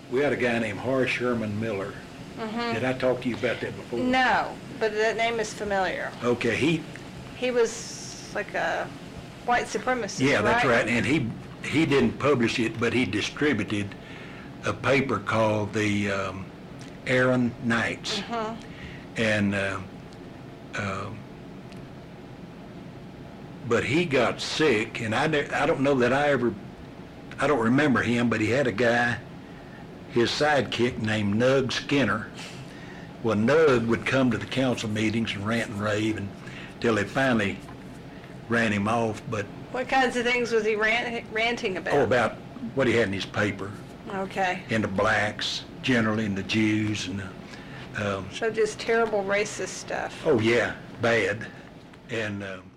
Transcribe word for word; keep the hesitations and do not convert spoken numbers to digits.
we had a guy named Horace Sherman Miller. Mm-hmm. Did I talk to you about that before? No, but that name is familiar. Okay, he, He was like a white supremacist, yeah, that's right? right, and he, he didn't publish it, but he distributed a paper called the um, Aaron Knights. Mhm. And, uh, um, but he got sick, and I, ne- I don't know that I ever, I don't remember him, but he had a guy, his sidekick named Nug Skinner. Well, Nug would come to the council meetings and rant and rave until they finally ran him off, but, What kinds of things was he rant, ranting about? oh, about what he had in his paper, Okay. and the blacks generally, and the Jews, and the, um, So just terrible racist stuff. oh yeah, bad. And um,